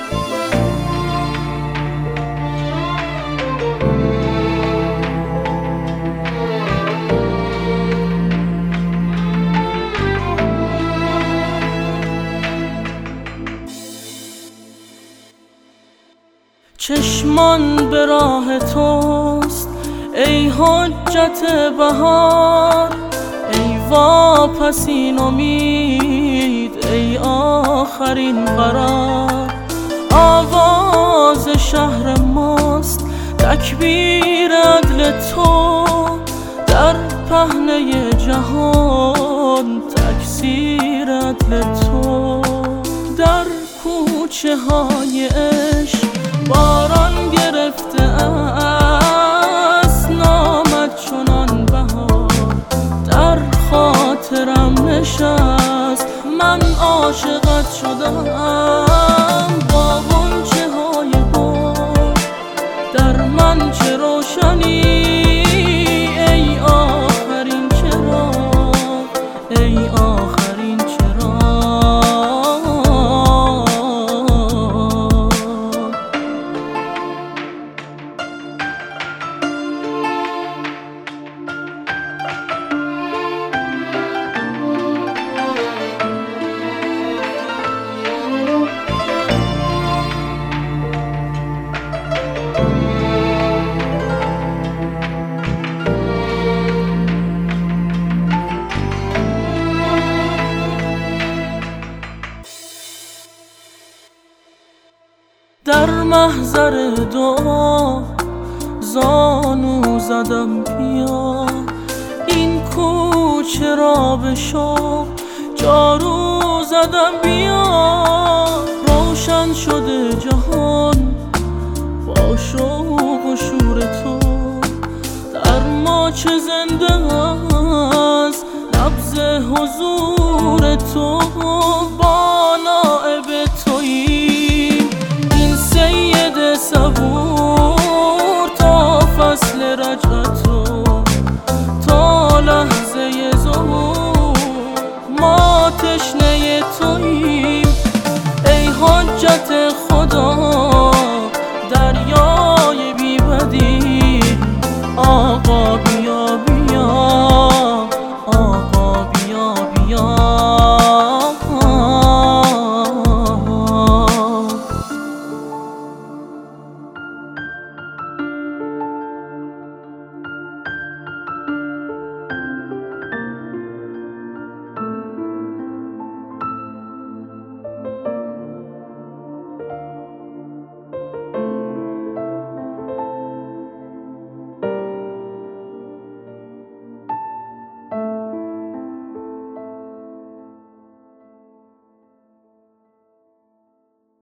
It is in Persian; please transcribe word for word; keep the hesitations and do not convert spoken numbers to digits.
چشمان به راه توست ای حجت بهار، ای واپسین امید، ای آخرین قرار. آواز شهر ماست تکبیر عدل تو، در پهنه جهان تکثیر عدل تو. در کوچه های عشق باران گرفته است، نامد چنان بهار در خاطرم نشست. من عاشقت شدم با غنچه های گل، در من چه روشنی ای آخرین چراغ، ای آخرین چراغ. در محضر دعا زانو زدم بیا، این کوچه را به شوق جارو زدم بیا. روشن شده جهان با شوق و شور تو، در ما چه زنده است نبض حضور تو.